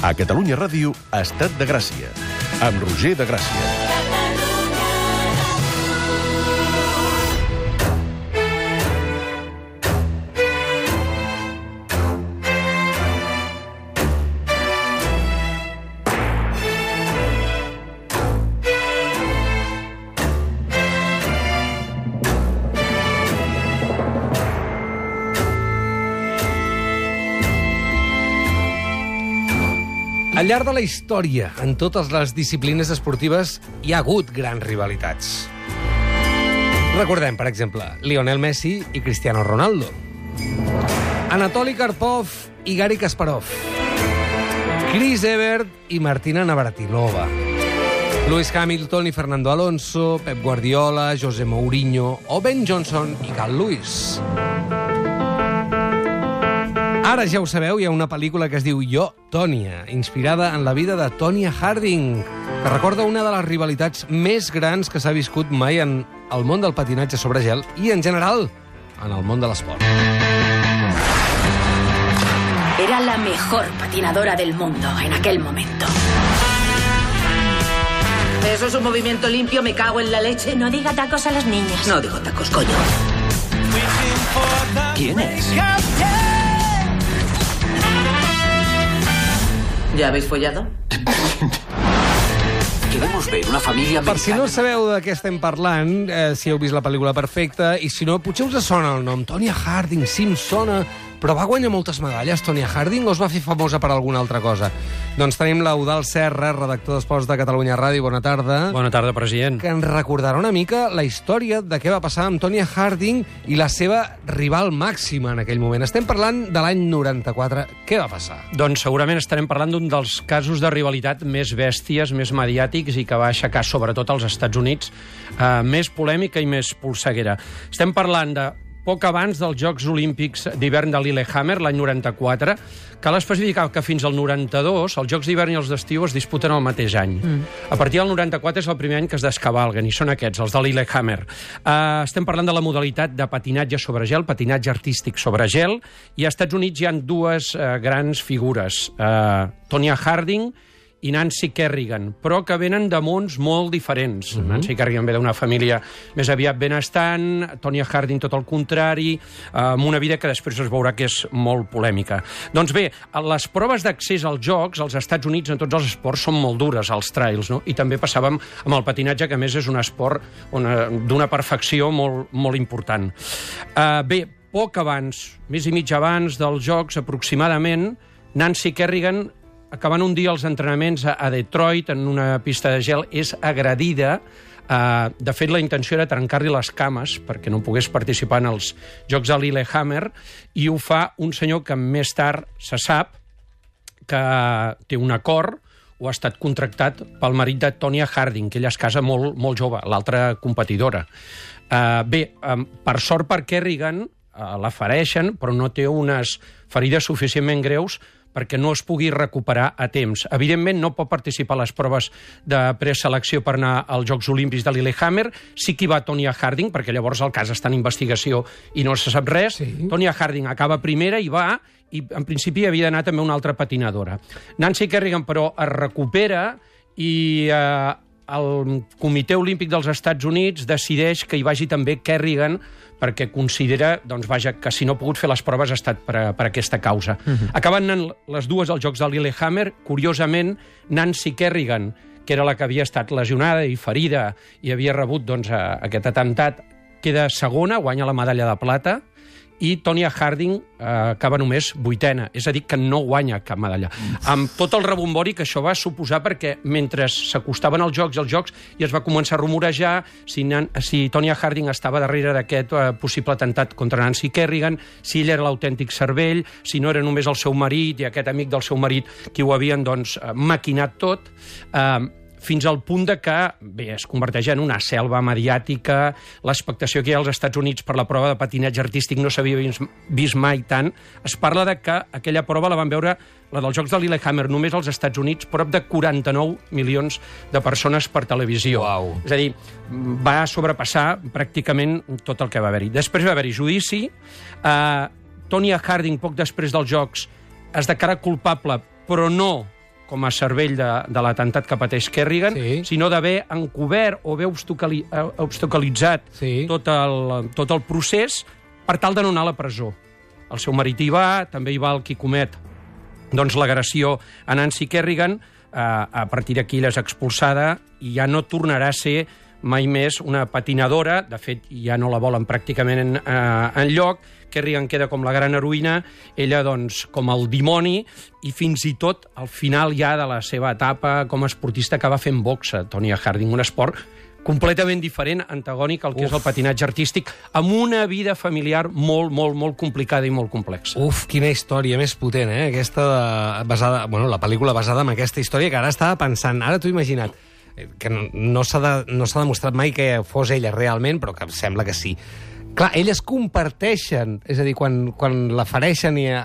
A Catalunya Ràdio, Estat de Gràcia, amb Roger de Gràcia. Al llarg de la història, en totes les disciplines esportives, hi ha hagut grans rivalitats. Recordem, per exemple, Lionel Messi i Cristiano Ronaldo. Anatoly Karpov i Garry Kasparov. Chris Evert i Martina Navratilova. Lewis Hamilton i Fernando Alonso, Pep Guardiola, José Mourinho o Ben Johnson i Carl Lewis. Ara ja ho sabeu, hi ha una pel·lícula que es diu Jo, Tònia, inspirada en la vida de Tonya Harding, que recorda una de les rivalitats més grans que s'ha viscut mai en el món del patinatge sobre gel i, en general, en el món de l'esport. Era la mejor patinadora del mundo en aquel momento. ¿Eso es un movimiento limpio? ¿Me cago en la leche? No diga tacos a las niñas. No digo tacos, coño. ¿Quién es? ¿Ya habéis follado? Queremos ver una família Per si americana. no sabeu de què estem parlant, si heu vist la pel·lícula perfecta, i si no, potser us sona el nom. Tonya Harding, sí, em sona, però va guanyar moltes medalles, Tonya Harding, o es va fer famosa per alguna altra cosa? Doncs tenim l'Eudald Serra, redactor d'Esports de Catalunya Ràdio. Bona tarda. Bona tarda, president. Que ens recordarà una mica la història de què va passar amb Tonya Harding i la seva rival màxima en aquell moment. Estem parlant de l'any 94. Què va passar? Doncs segurament estarem parlant d'un dels casos de rivalitat més bèsties, més mediàtics i que va aixecar, sobretot als Estats Units, més polèmica i més polseguera. Estem parlant de poc abans dels Jocs Olímpics d'hivern de Lillehammer, l'any 94. Cal especificar que fins al 92 els Jocs d'hivern i els d'estiu es disputen el mateix any. A partir del 94 és el primer any que es descavalguen, i són aquests, els de Lillehammer. Estem parlant de la modalitat de patinatge sobre gel, patinatge artístic sobre gel, i als Estats Units hi ha dues grans figures, Tonya Harding i Nancy Kerrigan, però que venen de mons molt diferents. Nancy Kerrigan ve d'una família més aviat benestant, Tonya Harding tot el contrari, amb una vida que després es veurà que és molt polèmica. Doncs bé, les proves d'accés als Jocs, als Estats Units, en tots els esports, són molt dures, els trails, no? I també passàvem amb el patinatge, que a més és un esport d'una perfecció molt, molt important. Bé, poc abans, mes i mig abans dels Jocs, aproximadament, Nancy Kerrigan, acabant un dia els entrenaments a Detroit, en una pista de gel, és agredida. De fet, la intenció era trencar-li les cames perquè no pogués participar en els Jocs de Lillehammer, i ho fa un senyor que més tard se sap que té un acord o ha estat contractat pel marit de Tonya Harding, que ella es casa molt, molt jove, l'altra competidora. Bé, per sort per Kerrigan, la fereixen, però no té unes ferides suficientment greus perquè no es pugui recuperar a temps. Evidentment, no pot participar a les proves de preselecció per anar als Jocs Olímpics de Lillehammer. Sí que hi va Tonya Harding, perquè llavors el cas està en investigació i no se sap res. Sí. Tonya Harding acaba primera i va, i en principi havia d'anar també una altra patinadora. Nancy Kerrigan, però, es recupera i el Comitè Olímpic dels Estats Units decideix que hi vagi també Kerrigan, perquè considera, doncs vaja, que si no ha pogut fer les proves ha estat per aquesta causa. Acaben anant les dues als Jocs de Lillehammer. Curiosament, Nancy Kerrigan, que era la que havia estat lesionada i ferida i havia rebut doncs, aquest atemptat, queda segona, guanya la medalla de plata, i Tonya Harding acaba només 8ena, és a dir, que no guanya cap medalla. Amb tot el rebombori que això va suposar, perquè mentre s'acostaven els Jocs i es va començar a rumorejar si Tonya Harding estava darrere d'aquest possible atemptat contra Nancy Kerrigan, si ell era l'autèntic cervell, si no era només el seu marit i aquest amic del seu marit qui ho havien doncs, maquinat tot, fins al punt de que es converteix en una selva mediàtica. L'expectació que hi ha als Estats Units per la prova de patinatge artístic no s'havia vist mai tant. Es parla de que aquella prova la van veure, la dels Jocs de Lillehammer, només als Estats Units, prop de 49 milions de persones per televisió. Uau. És a dir, va sobrepassar pràcticament tot el que va haver-hi. Després va haver-hi judici. Tonya Harding, poc després dels Jocs, es declara culpable, però no com a cervell de l'atemptat que pateix Kerrigan, sinó d'haver encobert o haver obstaculitzat tot el procés per tal de no anar a la presó. El seu marit hi va, també hi va el qui comet l'agressió a Nancy Kerrigan. A partir d'aquí ella és expulsada i ja no tornarà a ser mai més una patinadora. De fet, ja no la volen pràcticament enlloc. Kerrigan queda com la gran heroïna, ella doncs com el dimoni, i fins i tot al final ja de la seva etapa com a esportista acaba fent boxa, Tonya Harding, un esport completament diferent, antagònic al que és el patinatge artístic, amb una vida familiar molt, molt, molt complicada i molt complexa. Quina història més potent, aquesta basada, la pel·lícula basada en aquesta història, que ara estava pensant, ara t'ho he imaginat, que no s'ha demostrat mai que fos ella realment, però que sembla que sí. Clar, elles comparteixen, és a dir, quan la fereixen i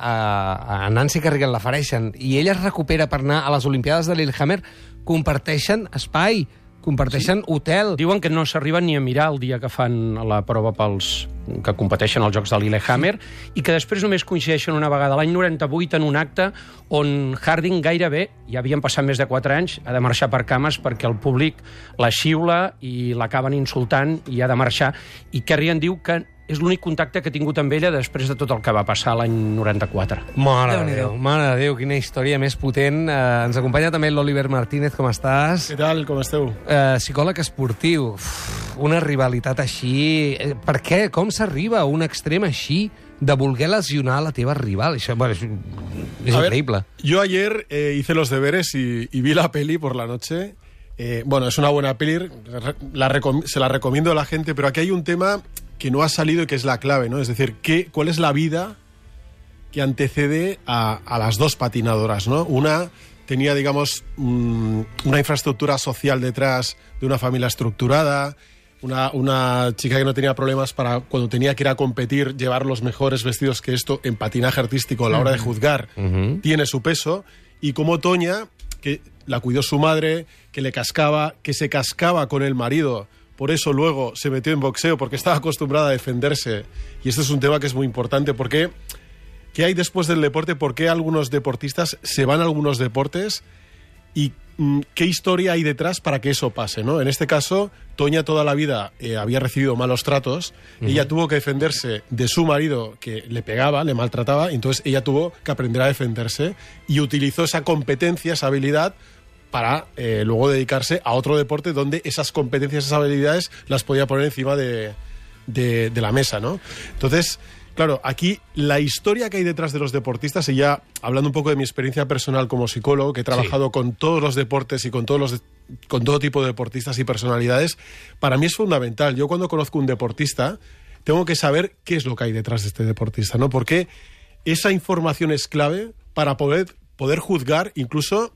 a Nancy Kerrigan la fereixen i ella es recupera per anar a les Olimpiades de Lillehammer, comparteixen espai, comparteixen hotel. Diuen que no s'arriben ni a mirar el dia que fan la prova pels que competeixen als Jocs de Lillehammer i que després només coincideixen una vegada l'any 98 en un acte on Harding gairebé, ja havien passat més de 4 anys, ha de marxar per cames perquè el públic la xiula i l'acaben insultant i ha de marxar. I Kerrigan diu que és l'únic contacte que ha tingut amb ella després de tot el que va passar l'any 94. Mare de Déu, quina història més potent. Ens acompanya també l'Oliver Martínez, com estàs? Què tal, com esteu? Psicòleg esportiu. Una rivalitat així... Per què? Com s'arriba a un extrem així de voler lesionar la teva rival? Això, és increíble. Yo ayer hice los deberes y vi la peli por la noche. Es una buena peli, se la recomiendo a la gente, pero aquí hay un tema que no ha salido y que es la clave, ¿no? Es decir, ¿cuál es la vida que antecede a las dos patinadoras, ¿no? Una tenía, digamos, una infraestructura social detrás de una familia estructurada, una chica que no tenía problemas para, cuando tenía que ir a competir, llevar los mejores vestidos, que esto en patinaje artístico a la hora de juzgar tiene su peso, y como Tonya, que la cuidó su madre, que le cascaba, que se cascaba con el marido. Por eso luego se metió en boxeo, porque estaba acostumbrada a defenderse. Y este es un tema que es muy importante, porque ¿qué hay después del deporte? ¿Por qué algunos deportistas se van a algunos deportes? ¿Y qué historia hay detrás para que eso pase, ¿no? En este caso, Tonya toda la vida había recibido malos tratos. Ella tuvo que defenderse de su marido, que le pegaba, le maltrataba, y entonces ella tuvo que aprender a defenderse y utilizó esa competencia, esa habilidad, para luego dedicarse a otro deporte donde esas competencias, esas habilidades las podía poner encima de la mesa, ¿no? Entonces, claro, aquí la historia que hay detrás de los deportistas, y ya hablando un poco de mi experiencia personal como psicólogo, que he trabajado con todos los deportes y con todo tipo de deportistas y personalidades, para mí es fundamental. Yo cuando conozco un deportista, tengo que saber qué es lo que hay detrás de este deportista, ¿no? Porque esa información es clave para poder juzgar incluso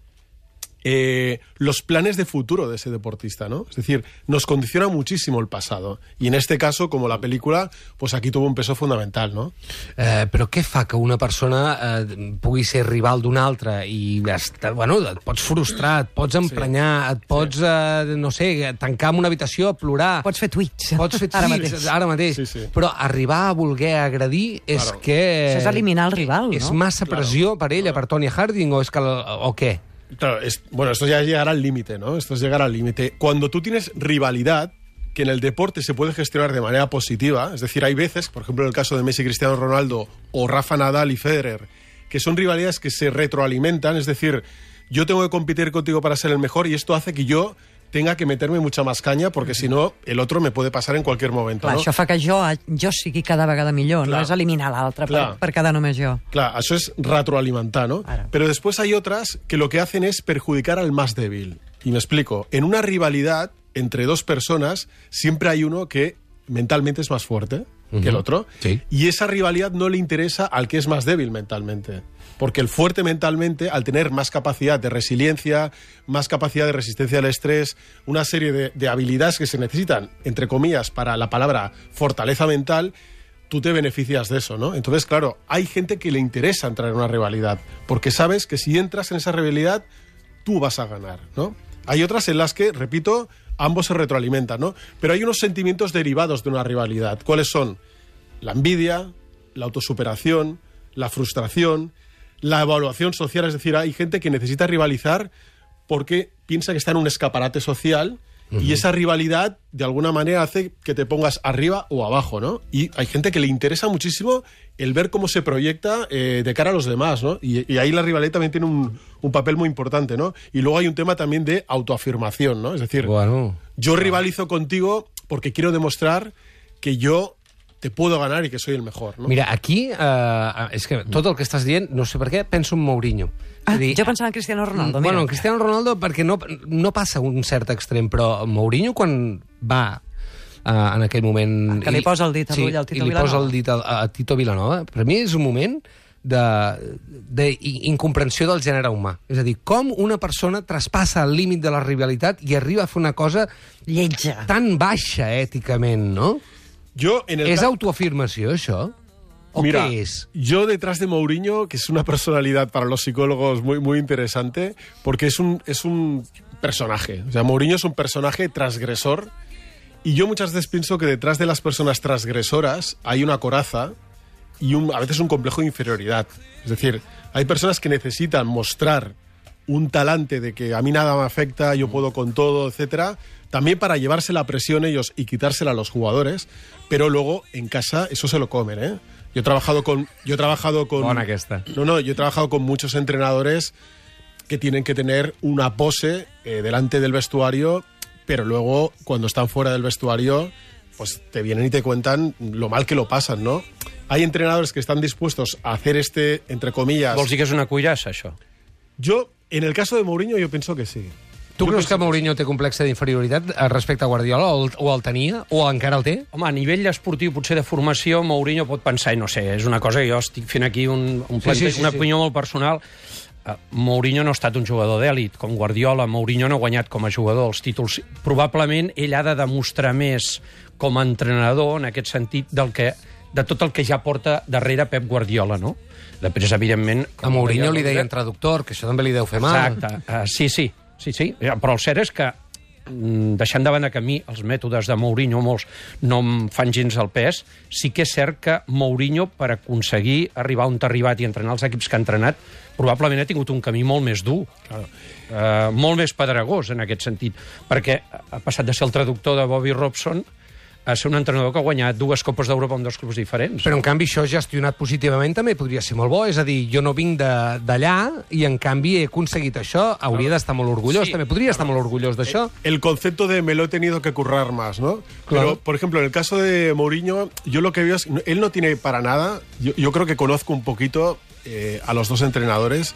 los planes de futuro de ese deportista, ¿no? Es decir, nos condiciona muchísimo el pasado. I en este caso, como la pel·lícula, pues aquí tuvo un peso fundamental, no? Però què fa que una persona pugui ser rival d'una altra i et pots frustrar, et pots emprenyar, et pots, no sé, tancar en una habitació a plorar. Pots fer tuits. Ara mateix. Sí. Però arribar a voler agredir és que... Això és eliminar el rival, no? És massa pressió per ella, per Tonya Harding, o què? Claro, esto ya es llegar al límite, ¿no? Esto es llegar al límite. Cuando tú tienes rivalidad, que en el deporte se puede gestionar de manera positiva, es decir, hay veces, por ejemplo en el caso de Messi, Cristiano Ronaldo o Rafa Nadal y Federer, que son rivalidades que se retroalimentan, es decir, yo tengo que competir contigo para ser el mejor y esto hace que yo tenga que meterme mucha más caña, porque si no, el otro me puede pasar en cualquier momento. Clar, ¿no? Això fa que jo sigui cada vegada millor, no és eliminar l'altre per quedar només jo. Claro, eso es retroalimentar, ¿no? Claro. Pero después hay otras que lo que hacen es perjudicar al más débil. Y me explico. En una rivalidad entre dos personas, siempre hay uno que mentalmente es más fuerte que el otro. Sí. Y esa rivalidad no le interesa al que es más débil mentalmente. Porque el fuerte mentalmente, al tener más capacidad de resiliencia, más capacidad de resistencia al estrés, una serie de habilidades que se necesitan, entre comillas, para la palabra fortaleza mental, tú te beneficias de eso, ¿no? Entonces, claro, hay gente que le interesa entrar en una rivalidad, porque sabes que si entras en esa rivalidad, tú vas a ganar, ¿no? Hay otras en las que, repito, ambos se retroalimentan, ¿no? Pero hay unos sentimientos derivados de una rivalidad. ¿Cuáles son? La envidia, la autosuperación, la frustración, la evaluación social, es decir, hay gente que necesita rivalizar porque piensa que está en un escaparate social y esa rivalidad de alguna manera hace que te pongas arriba o abajo, ¿no? Y hay gente que le interesa muchísimo el ver cómo se proyecta de cara a los demás, ¿no? Y ahí la rivalidad también tiene un papel muy importante, ¿no? Y luego hay un tema también de autoafirmación, ¿no? Es decir, yo rivalizo contigo porque quiero demostrar que yo te puedo ganar i que soy el mejor, no? Mira, aquí, és que tot el que estàs dient, no sé per què, penso en Mourinho. Jo pensava en Cristiano Ronaldo, mira. Bueno, en Cristiano Ronaldo perquè no passa un cert extrem, però Mourinho quan va en aquell moment... Que li posa el dit a l'ull al Tito Vilanova. I li posa el dit a Tito Vilanova. Per mi és un moment d'incomprensió del gènere humà. És a dir, com una persona traspassa el límit de la rivalitat i arriba a fer una cosa lletja, tan baixa èticament, no? ¿Es autoafirmació, això? ¿O Mira, qué es? Yo detrás de Mourinho, que es una personalidad para los psicólogos muy, muy interesante, porque es un personaje. O sea, Mourinho es un personaje transgresor y yo muchas veces pienso que detrás de las personas transgresoras hay una coraza y a veces un complejo de inferioridad. Es decir, hay personas que necesitan mostrar un talante de que a mí nada me afecta, yo puedo con todo, etcétera, también para llevarse la presión ellos y quitársela a los jugadores, pero luego en casa eso se lo comen, ¿eh? Yo he trabajado con Bona aquesta. yo he trabajado con muchos entrenadores que tienen que tener una pose delante del vestuario, pero luego cuando están fuera del vestuario pues te vienen y te cuentan lo mal que lo pasan, ¿no? Hay entrenadores que están dispuestos a hacer entre comillas... Vols dir que és una cuirassa, això? Yo, en el caso de Mourinho, yo pienso que sí. Tu creus que Mourinho té complexe d'inferioritat respecte a Guardiola, o el tenia, o encara el té? Home, a nivell esportiu, potser de formació, Mourinho pot pensar, i no sé, és una cosa que jo estic fent aquí una opinió molt personal. Mourinho no ha estat un jugador d'èlit, com Guardiola. Mourinho no ha guanyat com a jugador els títols. Probablement ell ha de demostrar més com a entrenador, en aquest sentit, de tot el que ja porta darrere Pep Guardiola, no? Després, evidentment... A Mourinho li deien traductor, que això també li deu fer mal. Exacte, sí. Però el cert és que, deixant de banda que a mi els mètodes de Mourinho molts no em fan gens el pes, sí que és cert que Mourinho, per aconseguir arribar on ha arribat i entrenar els equips que ha entrenat, probablement ha tingut un camí molt més dur, molt més pedregós en aquest sentit, perquè ha passat de ser el traductor de Bobby Robson a ser un entrenador que ha guanyat 2 Copes d'Europa amb 2 clubs diferents. Però, en canvi, això gestionat positivament també podria ser molt bo. És a dir, jo no vinc d'allà i, en canvi, he aconseguit això. Hauria d'estar molt orgullós. També podria estar molt orgullós d'això. El concepto de me lo he tenido que currar más, ¿no? Claro. Pero, por ejemplo, en el caso de Mourinho, yo lo que veo es... Él no tiene para nada... Yo creo que conozco un poquito a los dos entrenadores.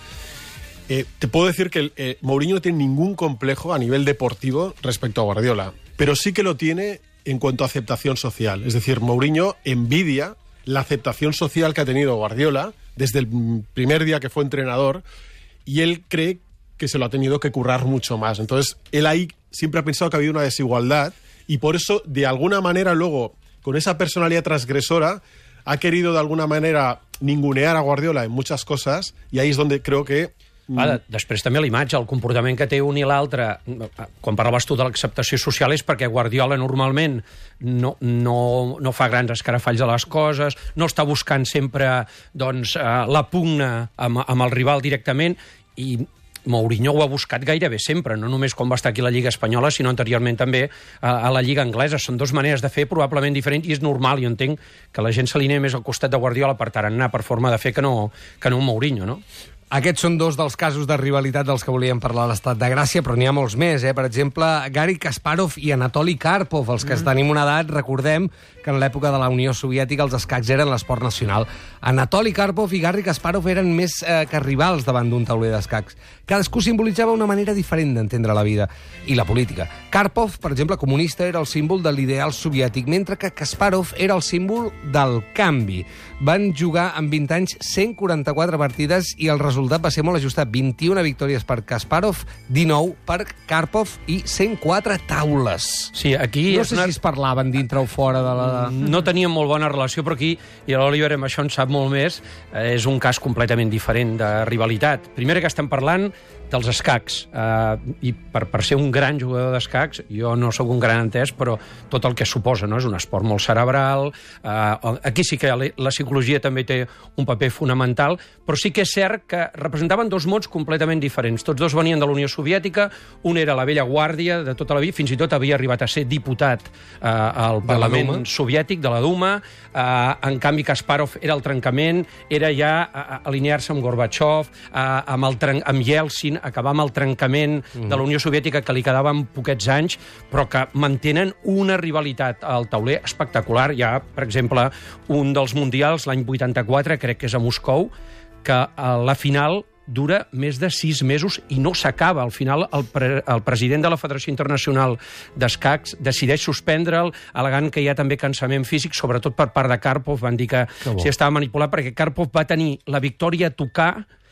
Te puedo decir que Mourinho no tiene ningún complejo a nivel deportivo respecto a Guardiola. Pero sí que lo tiene... en cuanto a aceptación social. Es decir, Mourinho envidia la aceptación social que ha tenido Guardiola desde el primer día que fue entrenador y él cree que se lo ha tenido que currar mucho más. Entonces, él ahí siempre ha pensado que ha habido una desigualdad y por eso, de alguna manera, luego, con esa personalidad transgresora, ha querido de alguna manera ningunear a Guardiola en muchas cosas y ahí es donde creo que... Després també l'imatge, el comportament que té un i l'altre, quan parlaves tu de l'acceptació social, és perquè Guardiola normalment no fa grans escarafalls a les coses, no està buscant sempre la pugna amb el rival directament, i Mourinho ho ha buscat gairebé sempre, no només quan va estar aquí a la Lliga Espanyola, sinó anteriorment també a la Lliga Anglesa. Són dues maneres de fer probablement diferents i és normal, jo entenc que la gent s'alinea més al costat de Guardiola per tarannà, per forma de fer, que no Mourinho, no? Aquests són dos dels casos de rivalitat dels que volíem parlar a l'Estat de Gràcia, però n'hi ha molts més, Per exemple, Garry Kasparov i Anatoly Karpov. Els que tenim una edat, recordem que en l'època de la Unió Soviètica els escacs eren l'esport nacional. Anatoly Karpov i Garry Kasparov eren més que rivals davant d'un tauler d'escacs. Cadascú simbolitzava una manera diferent d'entendre la vida i la política. Karpov, per exemple, comunista, era el símbol de l'ideal soviètic, mentre que Kasparov era el símbol del canvi. Van jugar en 20 anys 144 partides i el resultat va ser molt ajustat. 21 victòries per Kasparov, 19 per Karpov i 104 taules. Sí, aquí... No sé si es parlaven dintre o fora de la... No teníem molt bona relació, però aquí, i l'Oliver amb això en sap molt més, és un cas completament diferent de rivalitat. Primera que estem parlant dels escacs, i per ser un gran jugador d'escacs, jo no sóc un gran entès, però tot el que suposa, no? És un esport molt cerebral, aquí sí que la psicologia també té un paper fonamental, però sí que és cert que representaven dos mots completament diferents. Tots dos venien de la Unió Soviètica, un era la vella guàrdia de tota la vida, fins i tot havia arribat a ser diputat al Parlament soviètic, de la Duma, en canvi Kasparov era el trencament, era ja alinear-se amb Gorbachev, amb Yeltsin, acabar amb el trencament de la Unió Soviètica, que li quedaven poquets anys, però que mantenen una rivalitat al tauler espectacular. Hi ha, per exemple, un dels mundials, l'any 84, crec que és a Moscou, que la final dura més de 6 mesos i no s'acaba. Al final, el president de la Federació Internacional d'Escacs decideix suspendre'l, al·legant que hi ha també cansament físic, sobretot per part de Karpov. Van dir que s'hi estava manipulant, perquè Karpov va tenir la victòria a tocar,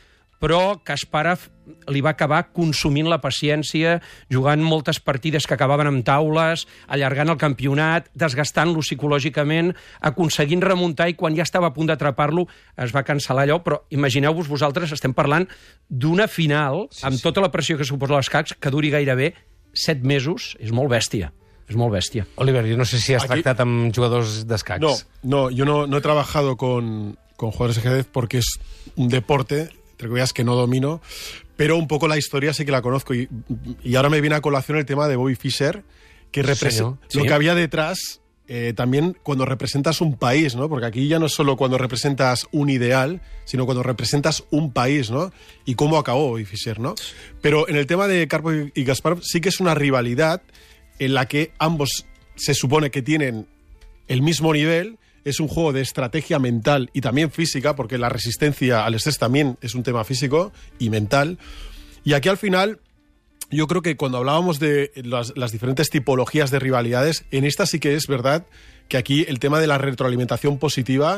però Kasparov li va acabar consumint la paciència, jugant moltes partides que acabaven amb taules, allargant el campionat, desgastant-lo psicològicament, aconseguint remuntar, i quan ja estava a punt d'atrapar-lo es va cancel·lar allò. Però imagineu-vos vosaltres, estem parlant d'una final, amb tota la pressió que suposa l'escacs, que duri gairebé 7 mesos. És molt bèstia. És molt bèstia. Oliver, jo no sé si has tractat amb jugadors d'escacs. No, yo no he trabajado con jugadores de ajedrez porque es un deporte, entre comillas, que no domino, pero un poco la historia sí que la conozco, y ahora me viene a colación el tema de Bobby Fischer, que representa lo que había detrás, también cuando representas un país, ¿no? Porque aquí ya no es solo cuando representas un ideal, sino cuando representas un país, ¿no? Y cómo acabó Bobby Fischer, ¿no? Pero en el tema de Karpov y Kasparov sí que es una rivalidad en la que ambos se supone que tienen el mismo nivel. Es un juego de estrategia mental y también física, porque la resistencia al estrés también es un tema físico y mental. Y aquí al final, yo creo que cuando hablábamos de las diferentes tipologías de rivalidades, en esta sí que es verdad que aquí el tema de la retroalimentación positiva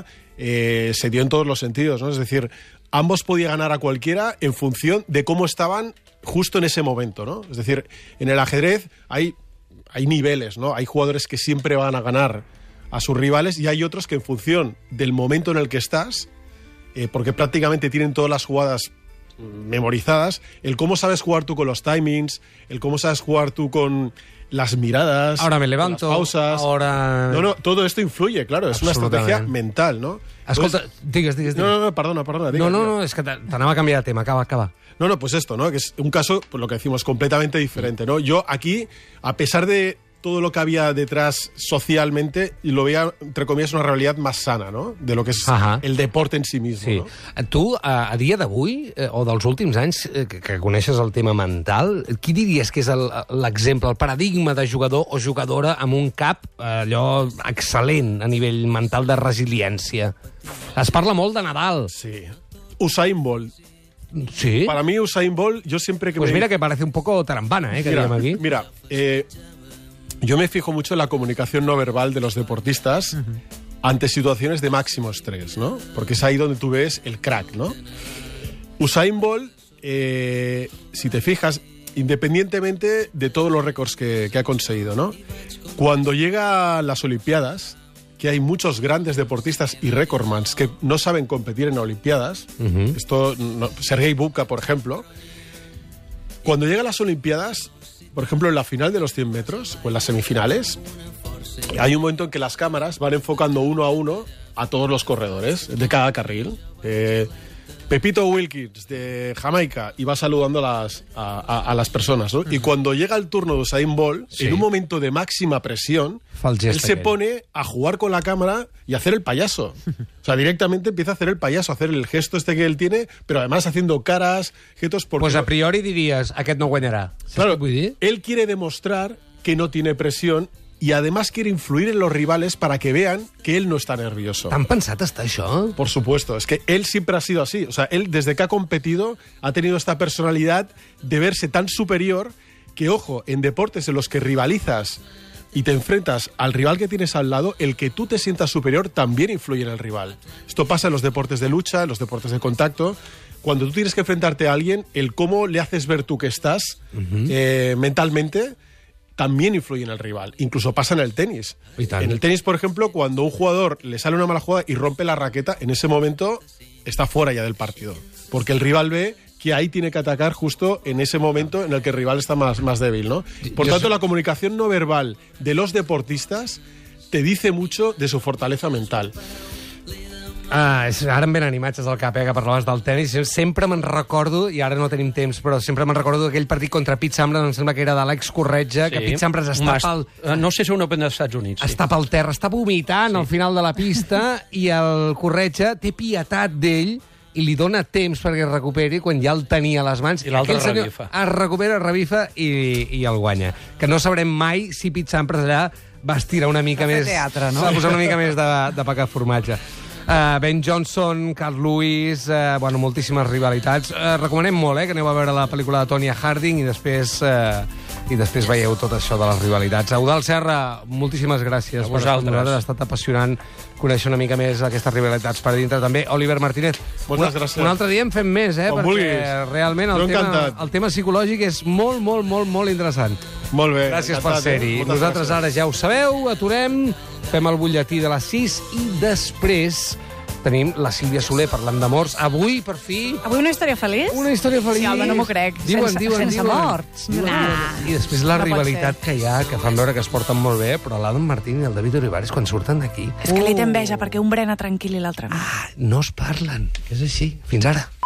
se dio en todos los sentidos, ¿no? Es decir, ambos podían ganar a cualquiera en función de cómo estaban justo en ese momento, ¿no? Es decir, en el ajedrez hay niveles, ¿no? Hay jugadores que siempre van a ganar a sus rivales, y hay otros que en función del momento en el que estás, porque prácticamente tienen todas las jugadas memorizadas, el cómo sabes jugar tú con los timings, el cómo sabes jugar tú con las miradas, ahora me levanto, las pausas, ahora... No, todo esto influye, claro, es una estrategia mental, ¿no? Escolta, digues. No, perdona. No, és que t'anava a canviar de tema, acaba. No, pues esto, ¿no? Que es un caso, pues lo que decimos, completamente diferente, ¿no? Yo aquí, a pesar de todo lo que había detrás socialmente, y lo veía, entre comillas, una realidad más sana, ¿no? De lo que es el deporte en sí mismo, sí. ¿no? Tu, a dia d'avui, o dels últims anys, que coneixes el tema mental, qui diries que és l'exemple, el paradigma de jugador o jugadora amb un cap allò excel·lent a nivell mental de resiliència? Es parla molt de Nadal. Sí. Usain Bolt. Sí. Para mí, Usain Bolt, yo siempre que... Pues mira que parece un poco tarambana, que diríem aquí. Mira, yo me fijo mucho en la comunicación no verbal de los deportistas ante situaciones de máximo estrés, ¿no? Porque es ahí donde tú ves el crack, ¿no? Usain Bolt, si te fijas, independientemente de todos los récords que ha conseguido, ¿no? Cuando llega a las Olimpiadas, que hay muchos grandes deportistas y recordmans que no saben competir en Olimpiadas, Sergei Bubka, por ejemplo, cuando llega a las Olimpiadas, por ejemplo, en la final de los 100 metros o en las semifinales, hay un momento en que las cámaras van enfocando uno a uno a todos los corredores de cada carril. Pepito Wilkins, de Jamaica, y va saludando a las personas, ¿no? Y cuando llega el turno de Usain Bolt, en un momento de máxima presión, él se pone a jugar con la cámara y a hacer el payaso. O sea, directamente empieza a hacer el payaso, a hacer el gesto este que él tiene, pero además haciendo caras, gestos... Pues a priori diries, aquest no guanyarà. Claro, él quiere demostrar que no tiene presión, y además quiere influir en los rivales para que vean que él no está nervioso. ¿Tan pensat està això? Por supuesto, es que él siempre ha sido así. O sea, él desde que ha competido ha tenido esta personalidad de verse tan superior que, ojo, en deportes en los que rivalizas y te enfrentas al rival que tienes al lado, el que tú te sientas superior también influye en el rival. Esto pasa en los deportes de lucha, en los deportes de contacto. Cuando tú tienes que enfrentarte a alguien, el cómo le haces ver tú que estás mentalmente también influye en el rival. Incluso pasa en el tenis. Y tant. En el tenis, por ejemplo, cuando a un jugador le sale una mala jugada y rompe la raqueta, en ese momento está fuera ya del partido. Porque el rival ve que ahí tiene que atacar justo en ese momento en el que el rival está más débil, ¿no? Por tanto, la comunicación no verbal de los deportistas te dice mucho de su fortaleza mental. Ara em venen imatges al cap, que parlaves del tenis. Jo sempre me'n recordo, i ara no tenim temps, però sempre me'n recordo d'aquell partit contra Pete Sampras, em sembla que era d'Àlex Corretja, que Pete Sampras es tapa no sé si un Open dels Estats Units. Es tapa el terra, està vomitant al final de la pista, i el Corretja té pietat d'ell i li dona temps perquè es recuperi quan ja el tenia a les mans. I l'altre revifa. Es recupera, revifa i el guanya. Que no sabrem mai si Pete Sampras allà va estirar una mica més... teatre, no? Va posar una mica més de pecat formatge. Ben Johnson, Carl Lewis, bueno, moltíssimes rivalitats. Recomanem molt, que aneu a veure la pel·lícula de Tonya Harding i després veieu tot això de les rivalitats. Eudald Serra, moltíssimes gràcies per vosaltres. Ha estat apassionant conèixer una mica més aquestes rivalitats per dintre també. Oliver Martínez, moltes gràcies. Un altre dia en fem més, perquè vulguis. Realment el tema psicològic és molt, molt, molt, molt interessant. Molt bé. Gràcies per ser-hi. Nosaltres ara ja ho sabeu, aturem, fem el butlletí de les 6 i després tenim la Sílvia Soler parlant d'amors. Avui, per fi... Avui una història feliç? Una història feliç. Sí, home, no m'ho crec. Sense morts. I després la rivalitat que hi ha, que fan veure que es porten molt bé, però l'Adam Martín i el David Olivares, quan surten d'aquí... És que li té enveja, perquè un brena tranquil i l'altre no. No es parlen. És així. Fins ara.